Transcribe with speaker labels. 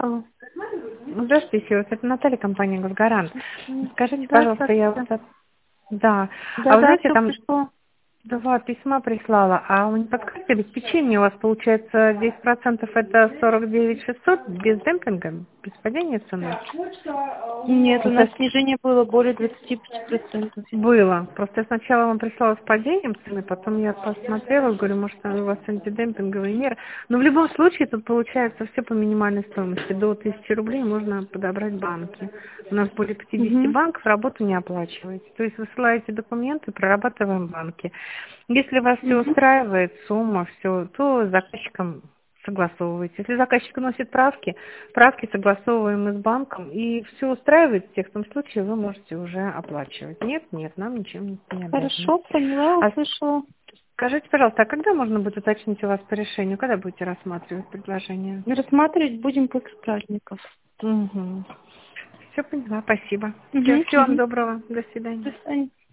Speaker 1: Алло.
Speaker 2: Здравствуйте, вот это Наталья, компания «Госгарант». Скажите,
Speaker 1: Да,
Speaker 2: пожалуйста, я
Speaker 1: здравствуйте.
Speaker 2: вас... Да. А
Speaker 1: Да,
Speaker 2: вы
Speaker 1: да,
Speaker 2: знаете,
Speaker 1: все
Speaker 2: там
Speaker 1: пришло.
Speaker 2: два письма прислала, а вы не подскажете, обеспечение у вас получается 10% это 49 600 без демпинга, без падения цены?
Speaker 1: Нет, у
Speaker 2: Вот
Speaker 1: нас
Speaker 2: это
Speaker 1: снижение было более 25%.
Speaker 2: было. Просто я сначала вам прислала с падением цены, потом я посмотрела, говорю, может, у вас антидемпинговые меры. Но в любом случае тут получается все по минимальной стоимости. До 1000 рублей можно подобрать банки. У нас более 50
Speaker 1: Угу.
Speaker 2: банков, работу не оплачиваете. То есть высылаете документы, прорабатываем банки. Если вас все
Speaker 1: Угу.
Speaker 2: устраивает, сумма, все, то с заказчиком согласовываете. Если заказчик вносит правки, правки согласовываем мы с банком, и все устраивает всех, в том случае вы можете уже оплачивать. Нет, нет, нам ничем не обязаны.
Speaker 1: Хорошо, поняла,
Speaker 2: А
Speaker 1: услышала.
Speaker 2: скажите, пожалуйста, а когда можно будет уточнить у вас по решению, когда будете рассматривать предложение?
Speaker 1: Рассматривать будем после праздников.
Speaker 2: Угу. Все поняла, спасибо.
Speaker 1: Угу.
Speaker 2: Всего вам
Speaker 1: Угу.
Speaker 2: доброго, до
Speaker 1: До
Speaker 2: свидания.
Speaker 1: свидания.